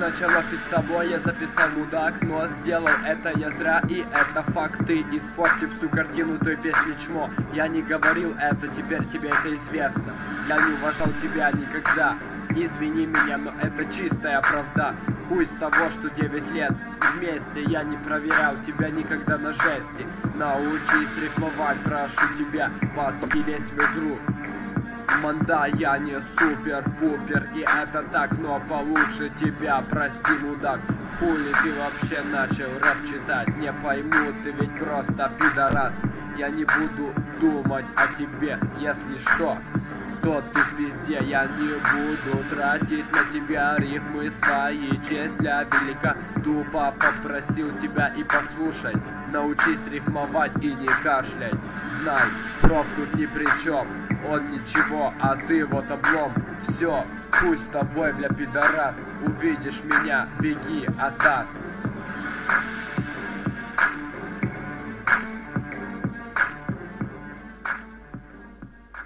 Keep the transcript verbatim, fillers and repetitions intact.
начал офить с тобой, я записал мудак, но сделал это я зря, и это факт. Ты испортив всю картину той песни чмо. Я не говорил это, теперь тебе это известно. Я не уважал тебя никогда. Извини меня, но это чистая правда. Хуй с того, что девять лет вместе я не проверял тебя никогда на жести. Научись рифмовать, прошу тебя, потом и лезь в игру. Манда, я не супер-пупер, и это так, но получше тебя, прости, мудак. Хули ты вообще начал рэп читать? Не пойму, ты ведь просто пидорас. Я не буду думать о тебе, если что, то ты в пизде. Я не буду тратить на тебя рифмы свои. Честь для велика, тупо попросил тебя и послушай. Научись рифмовать и не кашлять. Знай, проф тут ни при чем. Он ничего, а ты вот облом. Все, хуй с тобой, бля, пидорас. Увидишь меня, беги от нас.